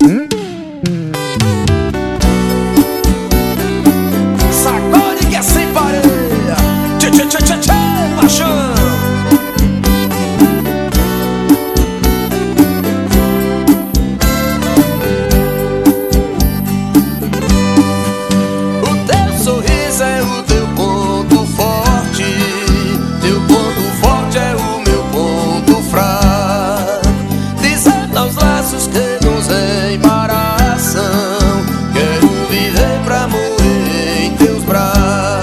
Sacode que é sem pareia. Tchê, tchê, tchê, tchê, tchê, machão. O teu sorriso é o teu ponto forte. Teu ponto forte é o meu ponto fraco. Desata os laços que nos embaraçam. Quero viver pra morrer em teus braços.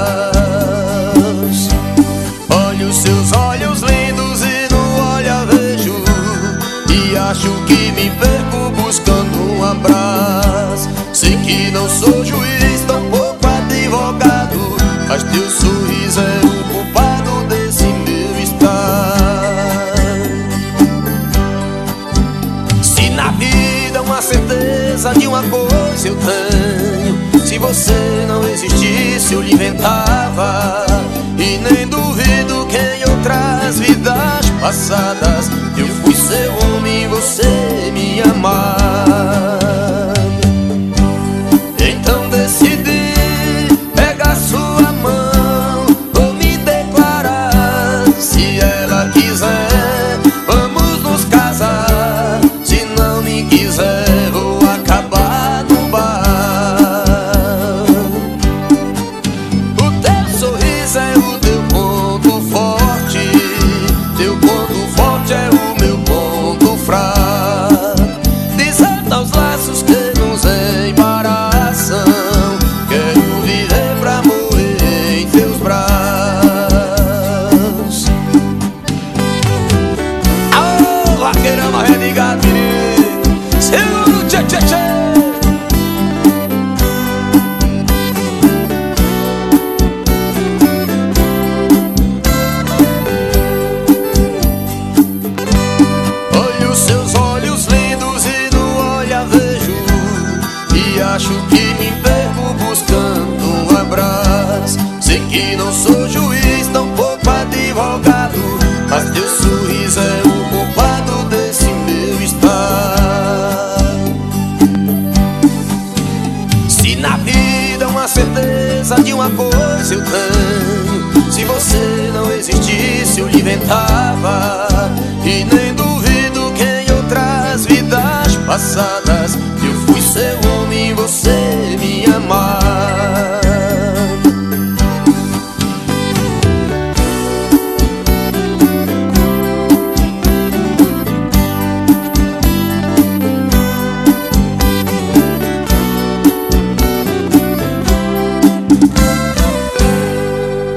Olho os seus olhos lindos e no olhar vejo, e acho que me perco buscando um abraço. Sei que não sou juiz, tampouco advogado, mas teu sorriso é o culpado desse meu estado. Se na vida uma certeza de uma coisa eu tenho, se você não existisse eu lhe inventava. E nem duvido que em outras vidas passadas eu fui seu homem e você me amava. Então decidi pegar sua mão ou me declarar. Se ela quiser, vamos nos casar. Se não me quiser, vou acabar no bar. O teu sorriso é o teu ponto forte. Teu ponto forte é o meu ponto fraco. Desata os laços que nos embaraçam. Quero viver pra morrer em teus braços. Aô, vaqueirão arredigado, menino. Segura o tchê, tchê, tchê. Olho os seus olhos lindos e no olhar vejo, e acho que me perco buscando um abraço. Sei que não sou juiz, tampouco advogado, mas teu sorriso é o culpado desse meu estado. Se na vida uma certeza de uma coisa eu tenho, se você não existisse eu lhe inventava. E nem duvido que em outras vidas passadas eu fui seu homem e você me amava.